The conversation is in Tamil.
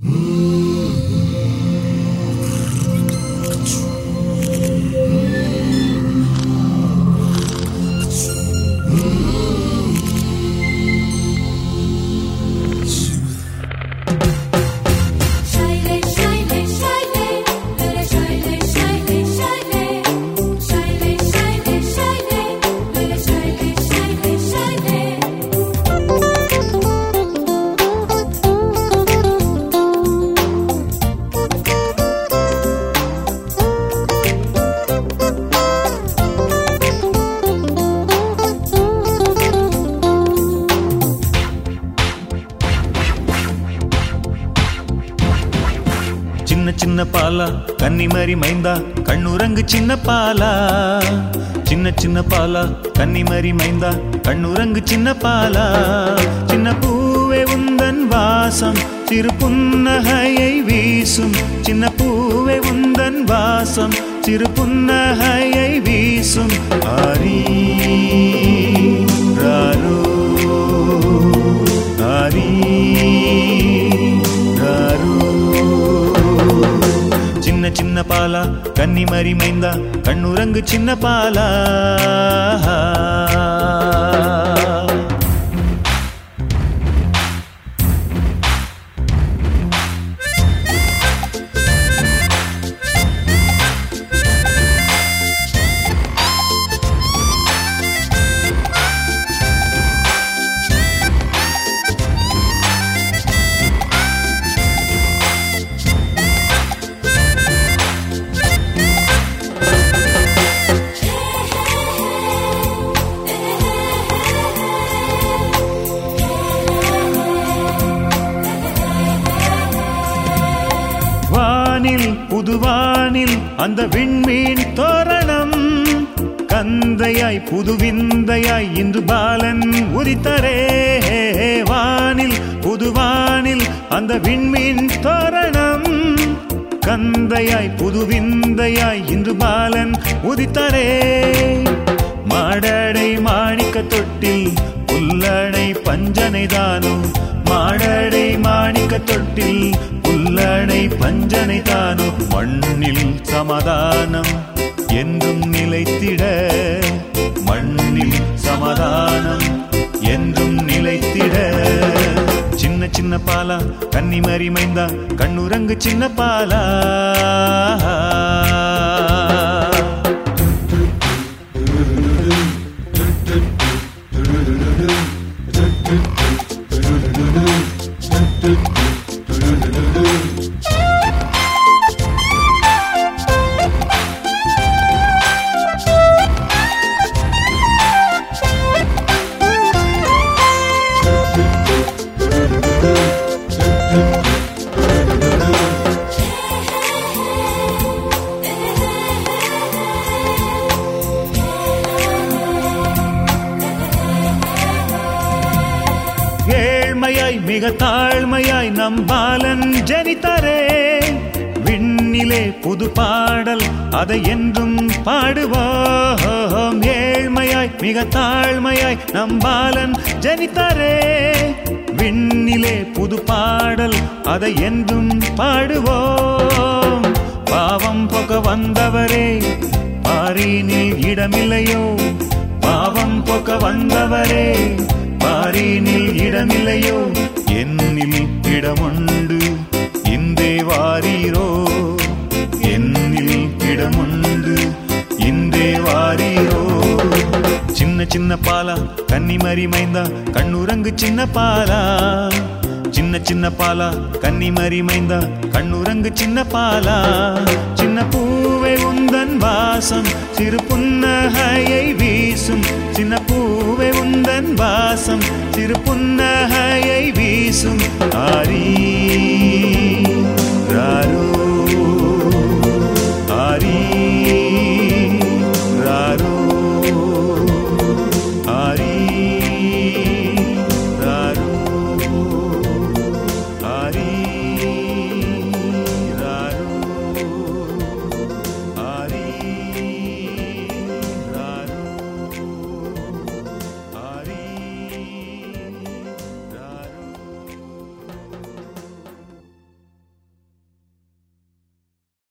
சின்ன பாலா கன்னிமரி மைந்தா கண்ணுரங்கு சின்ன பாலா சின்ன பாலா கன்னிமரி மைந்தா கண்ணுரங்கு சின்ன பாலா சின்ன பூவே உந்தன் வாசம் சிறு புன்னகையை வீசும் சின்ன பூவே உந்தன் வாசம் சிறு புன்னகையை வீசும் ஆரி ராரோ ஆரி ராரோ சின்ன பாலா கன்னிமரி மைந்தா கண்ணுரங்கு சின்ன பாலா புதுவானில் அந்த விண்மீன் தோரணம் கந்தையாய் புதுவிந்தையாய் இன்று பாலன் உதித்தரே வானில் புதுவானில் அந்த விண்மீன் தோரணம் கந்தையாய் புதுவிந்தையாய் இன்று பாலன் உதித்தரே மாடடை மாணிக்க தொட்டில் புல்லணை பஞ்சனை தானும் மாடடை மாணிக்க தொட்டில் புல்லணை பஞ்சனை தானும் மண்ணில் சமாதானம் என்றும் நிலைத்திட மண்ணில் சமாதானம் என்றும் நிலைத்திட சின்ன பாலா கன்னிமரி மைந்தா கண்ணுரங்கு சின்ன பாலா மிக தாழ்மையாய் நம் பாலன் ஜனித்தரே விண்ணிலே புது பாடல் அதை என்றும் பாடுவோம் ஏழ்மையாய் மிக தாழ்மையாய் நம் பாலன் ஜனித்தரே விண்ணிலே புது பாடல் அதை என்றும் பாடுவோம் பாவம் போக்க வந்தவரே பாரினில் இடமில்லையோ பாவம் போக்க வந்தவரே பாரினில் இடமில்லையோ என்னில் இடமுண்டு இந்தே வாரீரோ என்னில் இடமுண்டு இந்தே வாரீரோ சின்ன பாலா கன்னிமரி மைந்தா கண்ணுரங்கு சின்ன பாலா சின்ன பாலா கன்னிமரி மைந்தா கண்ணுரங்கு சின்ன பாலா சின்ன பூவே உந்தன் வாசம் சிறு புன்னகையை வீசும் சின்ன பூவே உந்தன் வாசம் சிறு புன்னகையை வீசும் ஆரி